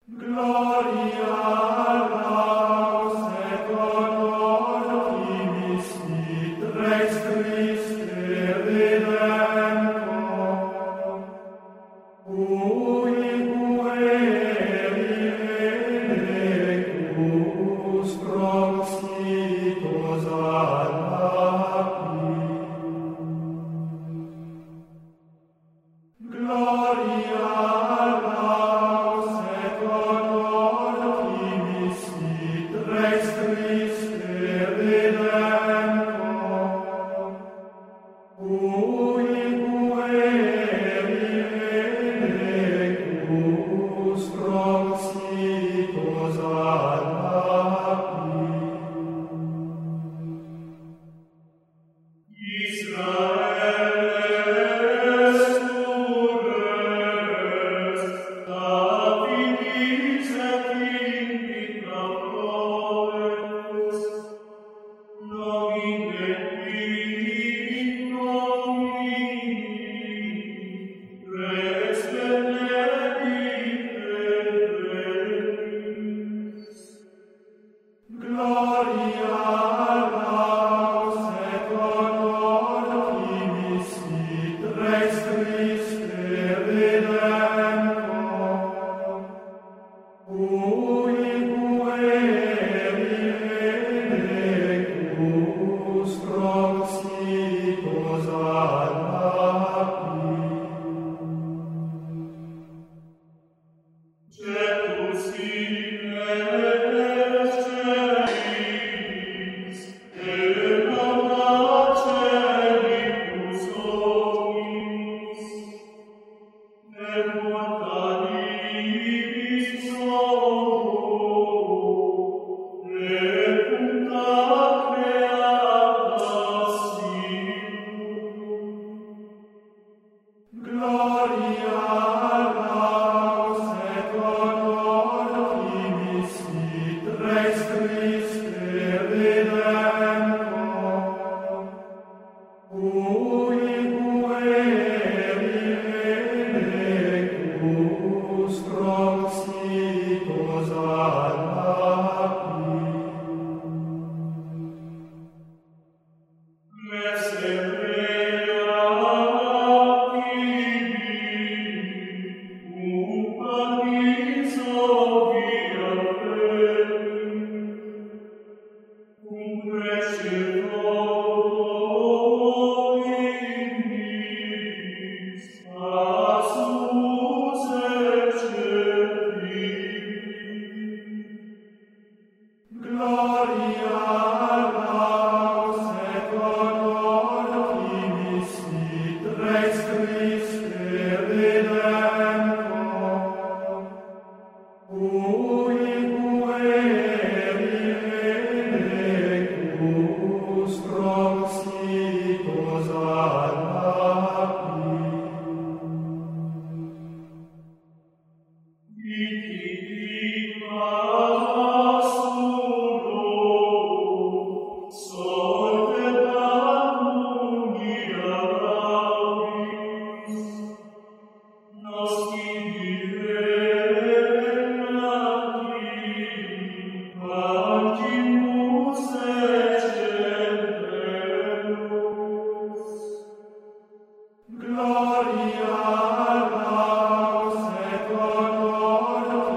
Gloria laus et honor tibi Rex Christe Redemptor, ui pueri electus proxitos ad lapis. Gloria laus et honor tibi Rex Christe Redemptor, ui pueri electus proxitos ad lapis. Gloria laus et honor tibi Rex Christe Redemptor, ui pueri electus proxitos ad lapis. Cetus in eles celis, et lauda celibus omnis, et mortalibus solo, et puncta creata sinum. Gloria laus et honor tibi Rex Christe Redemptor, ui pueri electus proxitos ad lapis. Gloria laus et honor tibi Rex Christe Redemptor, ui pueri electus proxitos ad lapis. Gloria laus et honor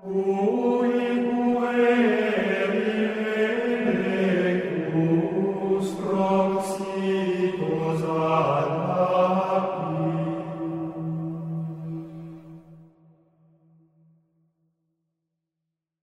cui